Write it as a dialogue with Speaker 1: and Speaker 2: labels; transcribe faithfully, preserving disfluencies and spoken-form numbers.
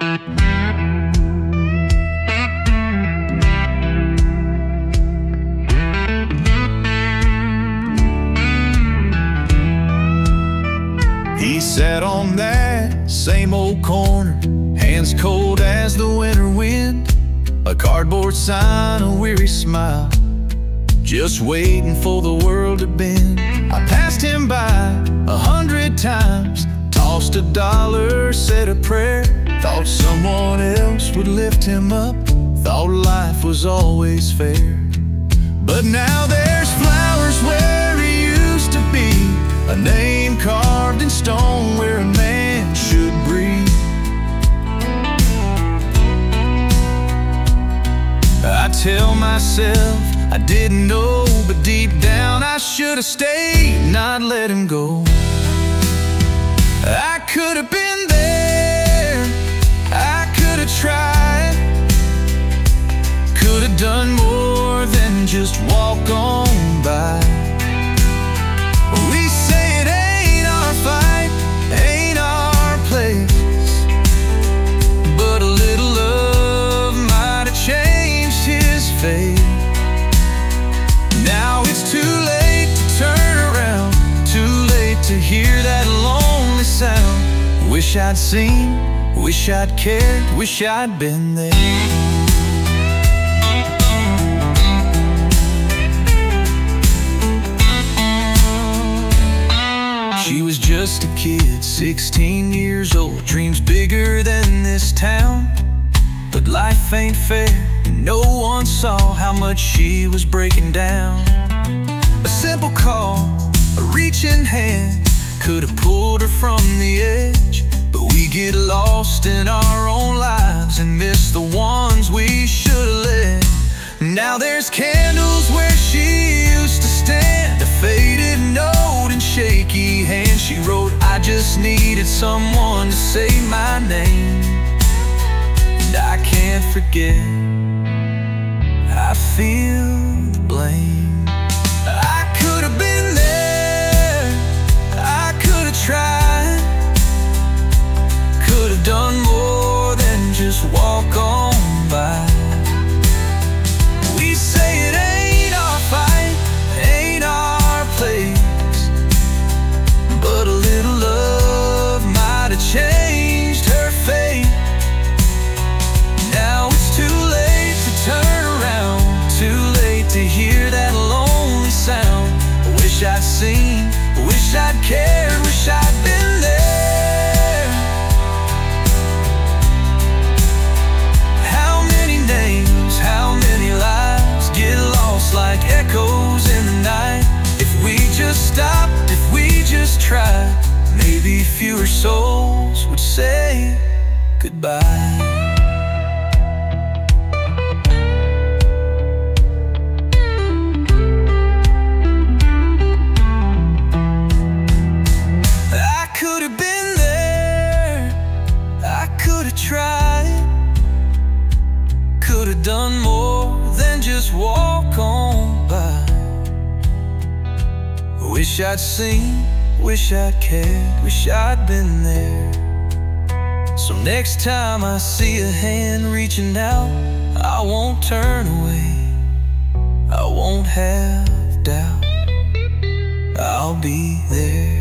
Speaker 1: He sat on that same old corner, hands cold as the winter wind, a cardboard sign, a weary smile, just waiting for the world to bend. I passed him by a hundred times, tossed a dollar, said a prayer, thought someone else would lift him up, thought life was always fair. But now there's flowers where he used to be, a name carved in stone where a man should breathe. I tell myself I didn't know, but deep down I should have stayed, not let him go. I could have been there, I could have tried, could have done more than just walk on by. We say it ain't our fight, ain't our place, but a little love might have changed his fate. Now it's too late to turn around, too late to hear that lonely sound. Wish I'd seen, wish I'd cared, wish I'd been there. She was just a kid, sixteen years old, dreams bigger than this town. But life ain't fair, and no one saw how much she was breaking down. A simple call, a reaching hand, could have pulled her from the edge. But we get lost in our own lives and miss the ones we should have led. Now there's candles where she used to stand, a faded note and shaky hand. She wrote, I just needed someone to say my name, and I can't forget, I feel the blame. I could have been there, I could have tried, could have done more than just walk on by. We say it ain't our fight, ain't our place, but a little love might have changed her fate. Now it's too late to turn around, too late to hear that lonely sound. Wish I'd seen, wish I'd cared, wish I'd been there. How many names, how many lives get lost like echoes in the night? If we just stopped, if we just tried, maybe fewer souls would say goodbye. Could have been there, I could have tried, could have done more than just walk on by. Wish I'd seen, wish I'd cared, wish I'd been there. So next time I see a hand reaching out, I won't turn away, I won't have doubt, I'll be there.